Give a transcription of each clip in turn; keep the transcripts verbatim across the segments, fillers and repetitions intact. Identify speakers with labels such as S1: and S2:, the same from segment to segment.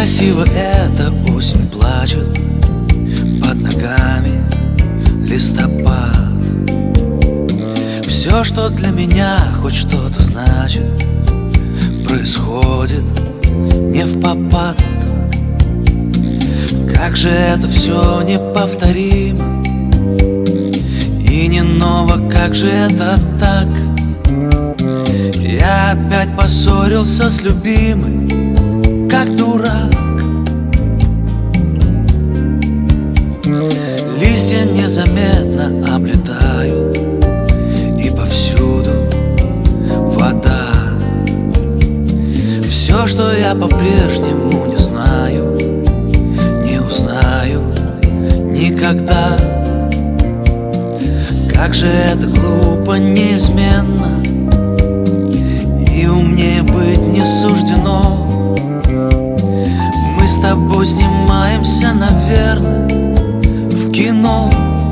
S1: Красиво эта осень плачет, под ногами листопад. Все, что для меня хоть что-то значит, происходит не впопад. Как же это все неповторимо и не ново, как же это так? Я опять поссорился с любимой, как дурак. Листья незаметно облетают, и повсюду вода. Все, что я по-прежнему не знаю, не узнаю никогда. Как же это глупо, неизменно, и умнее быть не суждено. Мы с тобой снимаемся, наверное, в кино.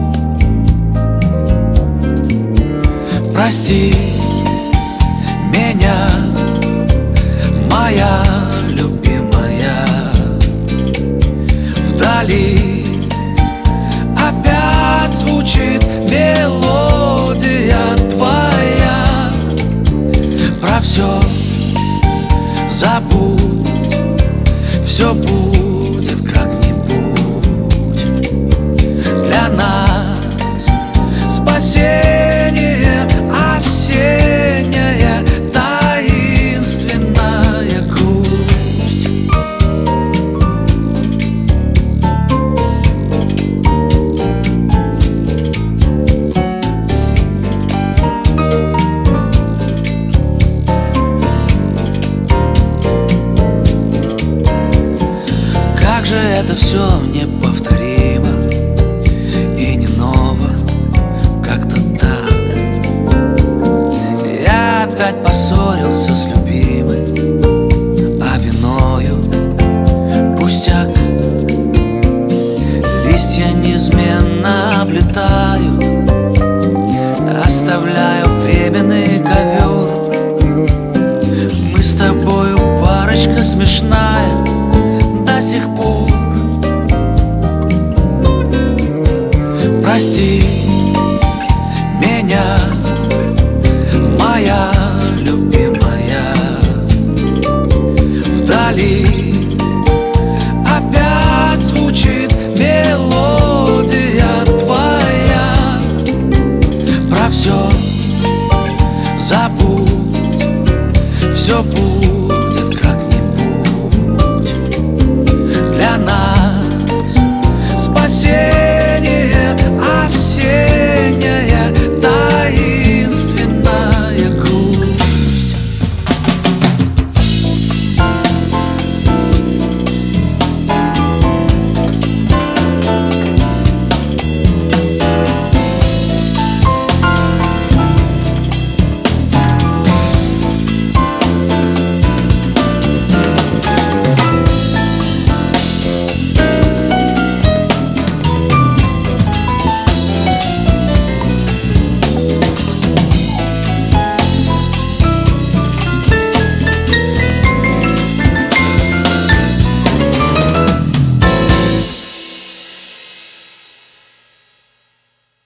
S1: Прости меня, моя любимая. Вдали опять звучит мелодия твоя. Про все забудь, все будет как-нибудь. Для нас спасение осенняя таинственная грусть. Как же это все неповторимо и не ново, как-то так. Я опять поссорился с любимой, а виною пустяк. Листья неизменно облетают, оставляю временный ковер. Мы с тобою парочка смешная до сих пор. Прости меня, моя любимая. Вдали опять звучит мелодия твоя. Про все забудь, все будет